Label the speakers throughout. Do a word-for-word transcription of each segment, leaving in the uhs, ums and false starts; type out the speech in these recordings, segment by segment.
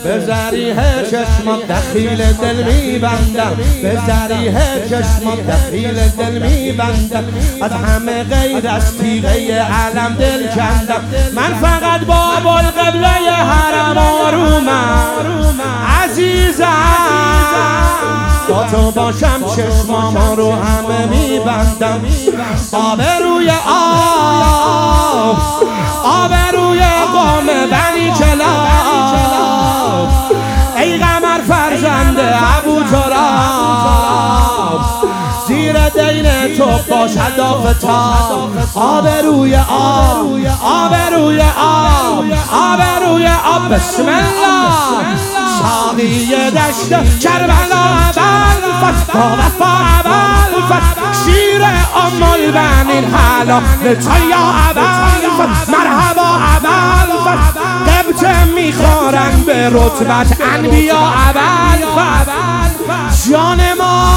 Speaker 1: به ذریح چشمات دخیل دل میبندم، به ذریح چشمات دخیل دل میبندم. از همه غیر از تیغه علم دل کندم، من فقط باب القبله حرم آرومم عزیزم. با تو باشم چشمام رو همه میبندم. آب روی آب، آب روی قوم بنی کلاب، ای قمر فرزند ابو تراب، زیر دین تو باشد آفتاب. آب روی آب، آب روی آب، آب روی آب. بسم الله. ساقی دشت کربلا ابوالفتح، با وفا ابوالفتح، شیر ام البنین حالا لطا یا ابوالفتح. مرحبا ابوالفتح، قبطه میخورن به رتبت انبیا ابوالفتح. جان ما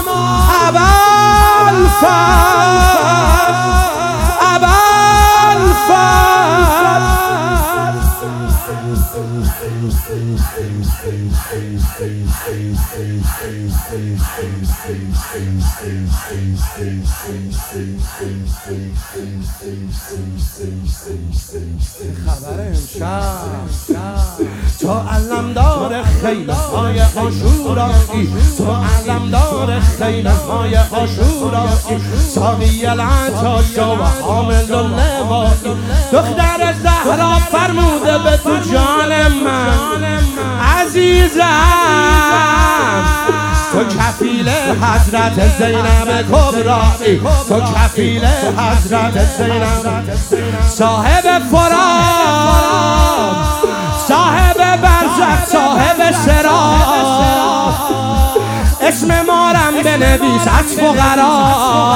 Speaker 1: ابوالفتح، ابوالفتح. خبر امشب تو علمدار خیمه های عاشورایی، تو علمدار خیمه های عاشورایی، ساقی العطاش و حامل اللوایی، دختر زهرا فرموده به تو جان من عزیزم. تو کفیل حضرت زینب کبرایی، تو کفیل حضرت زینب، صاحب فرات، صاحب برزخ، صاحب صراط. اسم مارم بنویس از فقرا،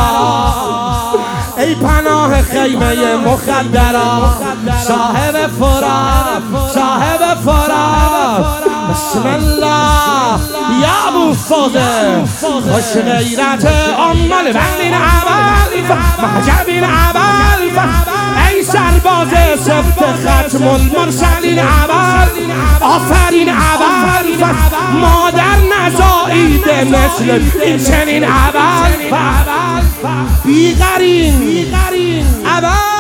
Speaker 1: ای پناه خیمه مخدرات. صاحب فرات، صاحب فرات. بسم الله یا ابو فاضل، خوش غیرت ام البنین ابوالفتح، محجبین ابوالفتح، ای سرباز سبت ختم المرسلین ابوالفتح. آفرین ابوالفتح، مادر نزاییده مثل این چنین ابوالفتح. بیقرین ابوالفتح.